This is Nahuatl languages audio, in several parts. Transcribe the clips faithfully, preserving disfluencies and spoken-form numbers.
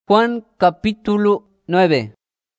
Juan capítulo nueve.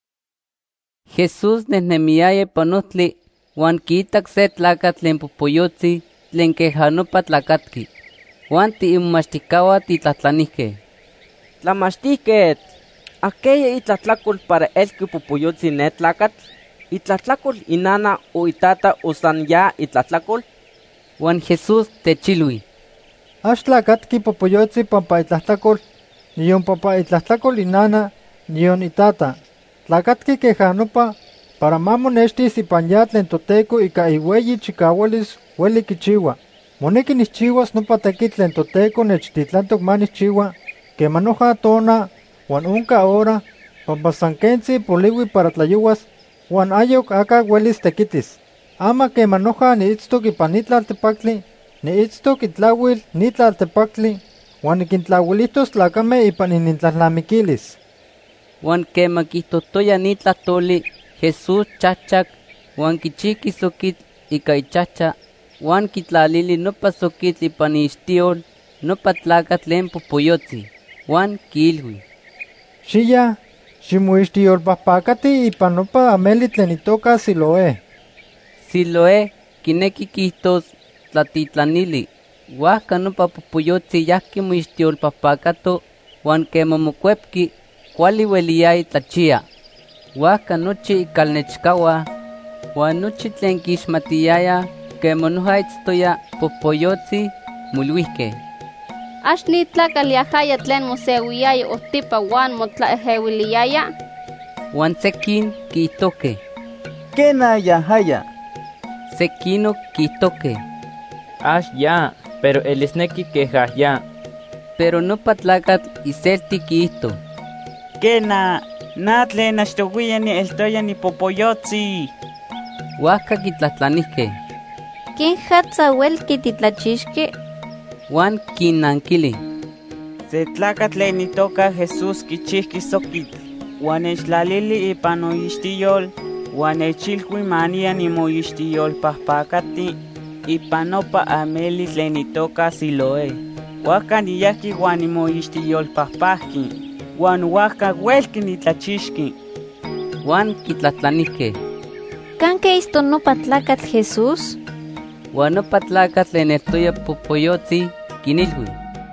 Jesús nesnemiaye panostli, Juan quiitac se tlacatl tlen popoyotzi, tlen quejanopa tlacatki. Juan tiinmachticaua titlahtlanihque. Tlamachtiquet, aquella itlatlacol para elque popoyotzi ne tlacatl, itlatlacol inana o itata o san ya itlatlacol. Juan Jesús techilui. Ax tlacatki popoyotzi pampa itlatlacol, nion pampa itlatlacol inana, nion itata. Tlacatki quejanopa para mamonextis ipan ya tlen toteco ica iueyi chicaualis ueli quichiua. Moneki nixchiuas nopa tequitl tlen toteco nechtitlantoc manixchiua, queman noja tona, huan onca hora, pampa san quentzi poliui para tlayuas, huan ayoc aca uelis tequitis. Ama queman noja niitztoc ipan nitlaltepactli, niitztoc itlauil nitlaltepactli, huan niquintlauilitos tlacame ipan inintlalnamiquilis. Juan quema quihtotoya nitlatoli, Jesús chachak, Juan quichiqui soquitl ica ichacha, Juan quitlalili nopa soquitl ipan ixtiol, nopa tlacatl tlen popoyotzi, Juan quilhui. Xiya, ximoixtiolpahpacati ipan nopa ameli tlen itoca Siloé. Siloé quineki quihtos tlatitlanili, huajca nopa popoyotzi yahqui moixtiolpahpacato, Juan quema mocuepqui, cuali ueliyai tlachia. Huajca nochi icalnechcaua, huan nochi tlen quixmatiyaya quema noja itztoya popoyotzi moluihque. Ax nitlacal yahaya tlen moseuiyaya ohtipa huan motlaejeuiliyaya. Huan sequin quihtoque. Quena yahaya. Sequino quihtoque. Ax ya, pero elisneki queja ya. Pero nopa tlacatl iselti quihto. Quena, na tlen axtohuiya ni eltoya ni popoyotzi. Huajca quitlahtlanihque. ¿Quién hatza uelqui titlachixque? Juan quinanquili. Se tlacatl tlen itoca Jesús quichihqui soquitl, huan nechtlalili ipan oixtiyol, huan nechilhui mania nimoixtiyolpahpacati ipan nopa ameli tlen itoca Siloé. Huajca niyahqui huan nimoixtiyolpahpahqui, huan huajca uelqui nitlachixqui. Juan quitlahtlanihque. ¿Canque isto nopa tlacatl Jesús? Huan nopa tlacatl tlen eltoya popoyotzi quinilhui.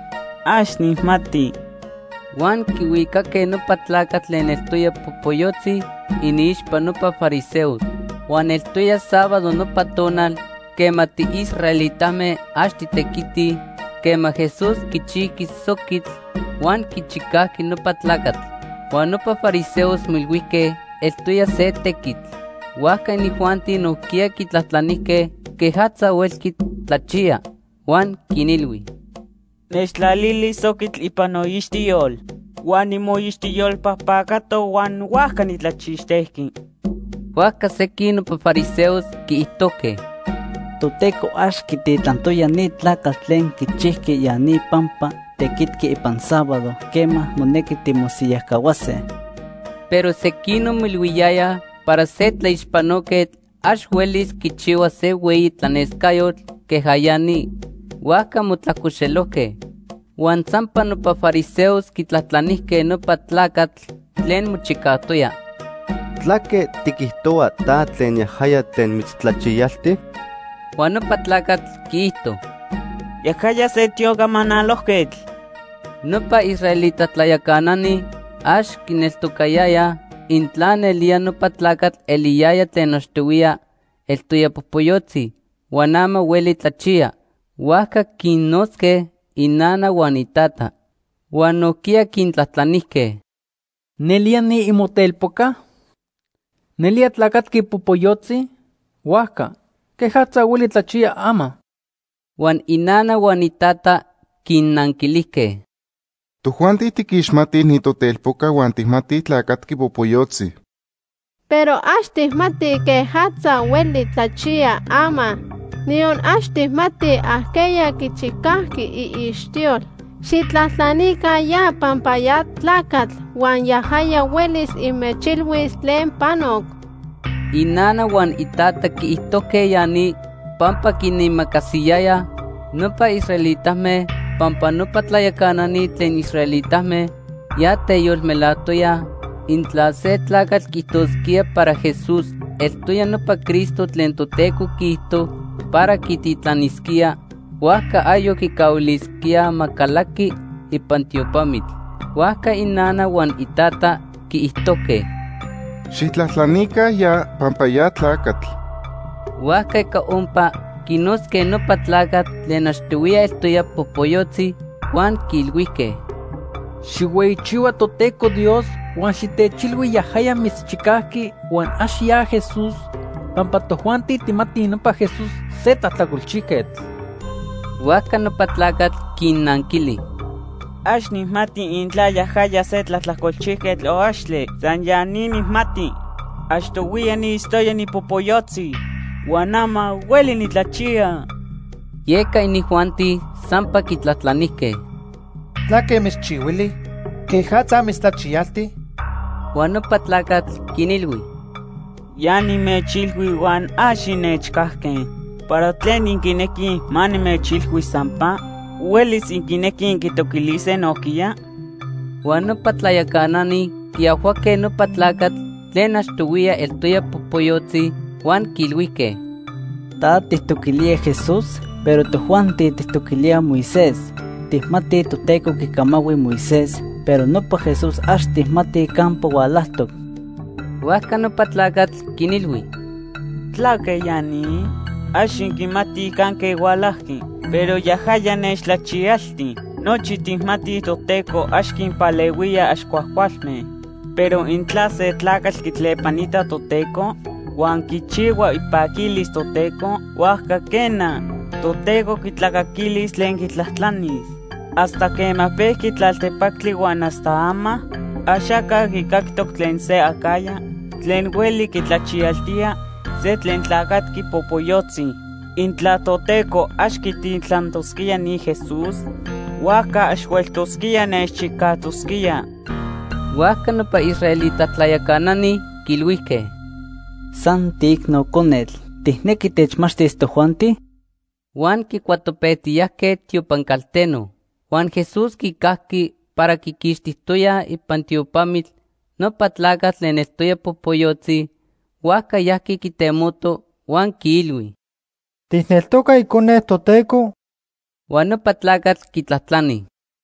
Ax nihmati. Juan quihuicaque nopa tlacatl tlen eltoya popoyotzi iniixpa nopa fariseos. Huan eltoya sábado nopa tonal, quema ti israelitame ax titequiti, quema Jesús quichiqui soquitl, Juan quichicahqui nopa tlacatl. Huan nopa fariseos milhuique eltoya se tequitl. Huajca inijuanti nohquia quitlahtlanihque que hatza uelqui tlachia. Juan quinilhui. Nechtlalili soquitl ipan oixtiyol, huan nimoixtiyolpahpacato huan huajca nitlachixtehqui. Huajca sequin nopa fariseos quihtoque. Toteco ax quititlantoya ni tlacatl tlen quichihqui ya ni pampa tequitqui ipan sábado, quema moneki timosiyahcauase. Pero sequino milhuiyaya para se tlaixpanoquet ax huelis quichiua se ueyi tlanescayotl quejayani, huajca motlacoxelohque. Huan zampa nopa fariseos quitlahtlanihque nopa tlacatl tlen mochicahtoya. ¿Tlaque tiquihtoa ta tlen yahaya tlen mitztlachiyalti? Huan nopa tlacatl quihto. Yahaya se tiocamanalojquetl. Nopa israelita tlayacanani ax quineltocayaya intlan elia nopa tlacatl eliyaya tlen oxteuia eltoya popoyotzi, huan ama ueli tlachia, huajca quinnotzque inana huan itata, huan nohquia quintlahtlanihque. ¿Nelia ni imotelpoca? ¿Nelia tlacatqui popoyotzi? Huajca, ¿quehatza ueli tlachia ama? Huan inana huan itata quinnanquilihque. Tojuanti tiquixmati nitotelpoca huan tihmati tlacatqui popoyotzi. Pero ax tihmati que hatza ueli tlachia ama, nion ax tihmati aquella quichicahqui iixtiol. Xitlahtlanica ya pampa ya tlacatl, huan yahaya uelis imechilhuis tlen panok. Inana huan itata quihtoque yani pampa quinimacasiyaya nopa israelitahme pampa nopa tlayacanani tlen israelitahme Ya teyolmelatoya, intla se tlacatl quihtosquia para Jesús, estoya nopa Cristo tlen toteco quihto para quititlanisquia, huasca ayo quicaulisquia macalaqui ipan tiopamitl, huasca inana huan itata quihtoque. Xitlahtlanica ya pampaya tlacatl. Huasca ica ompa quinosque nopa tlacatl tlen axteuia estoya popoyotzi huan quilhuique. Xiueichiua toteco Dios, huan xitechilui yahaya mitzchicahki, huan axia Jesús, pampa tojuanti timati nopa Jesús se tlahtlacolchiquetl. Huasca nopa tlacatl quinnankili. Ax nihmati intla yahaya se tlahtlacolchiquetl o axle, san ya ni nihmati. Axtowia ni istoya ni popoyotzi, huan ama hueli nitlachia. Yeca inijuanti sampa quitlahtlanihque. Tlaque mischiuili, quejatza mislachialti. Huan nopa tlacatl quinilui. Ya nimechilhui huan axi nechcahque. Para tlen inquineki manimechilhui sampa, huelis inquineki inquitoquilise noquia. Huan nopa tlayacanani quiahuaque nopa tlacatl tlen axtowia eltoya popoyotzi huan quilhuique. Ta tihtoquilia Jesús, pero tojuanti tihtoquilia Moisés. Tihmati toteco quicamaui Moisés, pero nopa Jesús ax tihmati campo hualahtoc. Huasca nopa tlacatl quinilhui. Tlaque yani, ax inquimati canque hualahki, pero yahaya nechtlachialti. Nochi tihmati toteco ax quinpaleuia ax cuahcualme. Pero intla se tlacatl quitlepanita toteco, huan quichiua ipaquilis toteco, huasca quena, toteco quitlacaquilis tlen quitlahtlanis. Hasta que mapeh quitlaltepactli huan hasta ama, axaca quicactoc tlen se acaya, tlen hueli quitlachialtia, se tlen tlacatqui popoyotzi. Intla toteco ax quititlantosquia ni Jesús, huasca ax hueltosquia nechchicatosquia. Huasca nopa israelita tlayacanani quilhuique. San ticno conetl, tihneki techmachtis tojuanti? Huan quicuatopetiyahque tiopancalteno, Juan Jesús quicahqui para quiquixtihtoya ipan tiopamitl nopa tlacatl tlen estoya popoyotzi, huasca yahqui quitemoto huan quilhui. ¿Tihneltoca icone toteco? Huan nopa tlacatl quitlahtlani.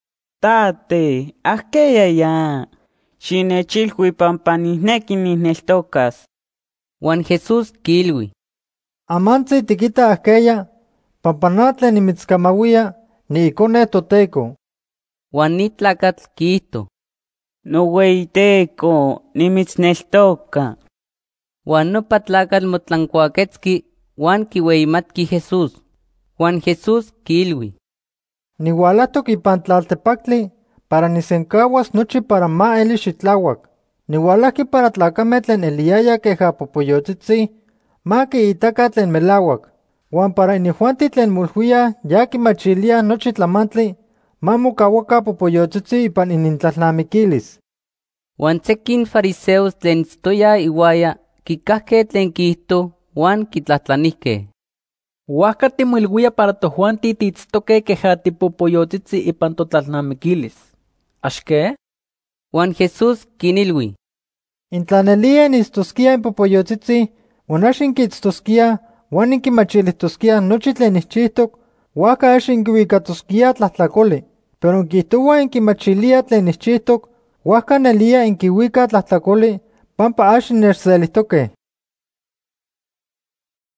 Tate, ahqueya ya, xinechilhui pampa nihneki nihneltocas. Juan Jesús quilhui. Amantzi tiquita ahqueya, pampa natle nimitzcamauia ni icone toteco. Juan ni tlacatl quihto. No weiteco, nimitzneltoca. Juan nopa tlacatl motlancuaquetzqui Juan quiueimatqui Jesús. Juan Jesús quilhui. Nihualahtoc ipan tlaltepactli para nisencahuas nochi para ma eli xitlauac. Nihualahqui para tlacameh tlen eliaya queja popoyotzitzi, ma quiitaca tlen melauac. Huan para inijuanti tlen molhuia ya quimachilia nochi tlamantli, ma mocahuaca popoyotzitzi ipan inintlalnamiquilis. Huan sequin fariseos tlen itztoya iuaya quicahque tlen quihto huan quitlahtlanihque. Huasca timoilhuia para tojuanti tiitztoque queja tipopoyotzitzi ipan totlalnamiquilis. ¿Axque? Juan Jesús quinilhui. Intlanelia initztosquia in popoyotzitzi, huan ax inquiitztosquia, huan inquimachilistosquia nochi tlen ihchihtoc, huasca ax inquiuicatosquia tlahtlacoli. Pero inquihtoua inquimachilia tlen ihchihtoc, huasca nelia inquiuica tlahtlacoli, pampa ax innechselihtoque.